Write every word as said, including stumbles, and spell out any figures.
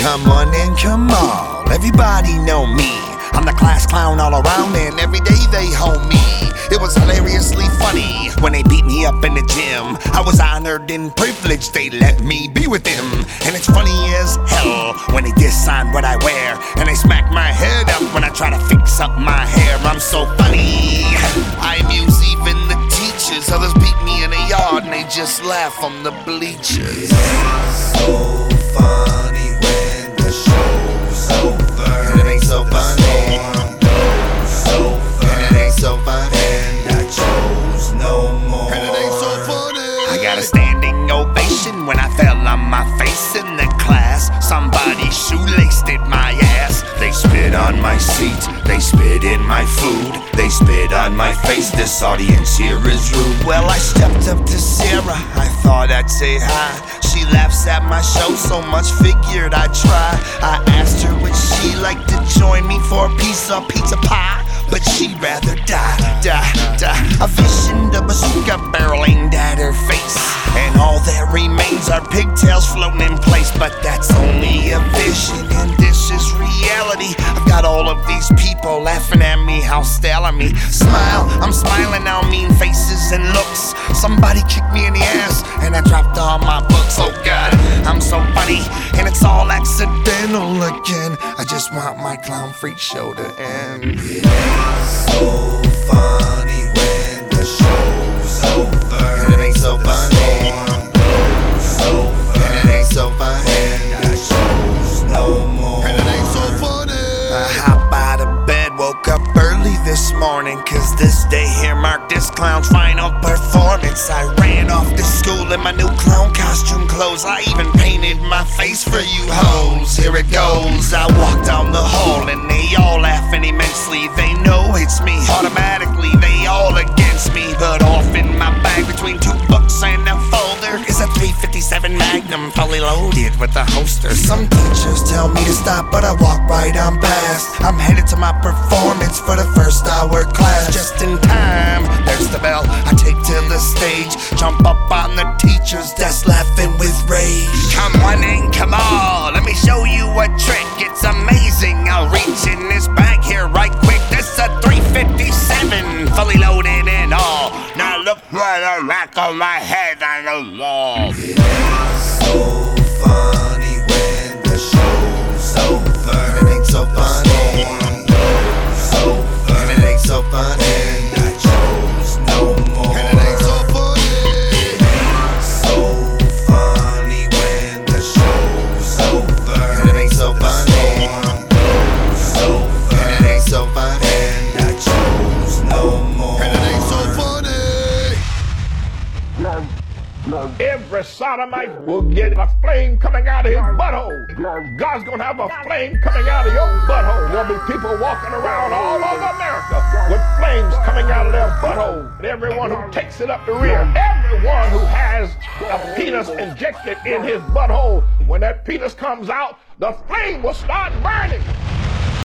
Come on and come on, everybody know me. I'm the class clown all around and every day they hold me. It was hilariously funny when they beat me up in the gym. I was honored and privileged, they let me be with them. And it's funny as hell when they diss on what I wear, and they smack my head up when I try to fix up my hair. I'm so funny, I amuse even the teachers. Others beat me in the yard and they just laugh from the bleachers. So funny when the show's over, and it ain't so funny. Got a standing ovation when I fell on my face in the class. Somebody shoelaced at my ass. They spit on my seat, they spit in my food, they spit on my face. This audience here is rude. Well, I stepped up to Sarah, I thought I'd say hi. She laughs at my show so much, figured I'd try. I asked her would she like to join me for a piece of pizza pie, but she'd rather die, die, die. A vision, the bazooka barrel aimed at her face, and all that remains are pigtails floating in place. But that's only a vision, and this is reality. I've got all of these people laughing at me, how stale of me. Smile, I'm smiling now, mean faces and looks. Somebody kicked me in the ass, and I dropped all my books. Oh God, I'm so funny, and it's all accidental again. I just want my clown freak show to end. So funny when the show's over, and it ain't so funny. So and it ain't so funny. The show's no more, and it ain't so funny. I hop out of bed, woke up early this morning, cause this day here marked this clown's final performance. I ran off to school in my new clown costume clothes. I even painted my face for you hoes. Here it goes. I walk down the hall and they all laughing immensely. They know it's me. Automatically they all against me. But off in my bag between two books and a folder is a three fifty-seven Magnum fully loaded with a holster. Some teachers tell me to stop, but I walk right on past. I'm headed to my performance for the first hour class. Just in time, there's the bell. I take to the stage, jump up on the teacher's desk, laughing with rage. Come on and come on, let me show you a trick. It's amazing. I'll reach in this bag here right quick. This a three fifty-seven, fully loaded and all. Now look right on the back of my head on the wall. So funny when the show's over, and it ain't so funny. So and it ain't so funny. The show's no more, and it ain't so funny. So funny when the show's over, and it ain't so funny. So and it ain't so funny. The show's no more, and it ain't so funny. Every sodomite will get a flame coming out of his butthole. God's gonna have a flame coming out of your butthole. There'll be people walking around all over America with flames coming out of their butthole. And everyone who takes it up the rear, everyone who has a penis injected in his butthole, when that penis comes out, the flame will start burning.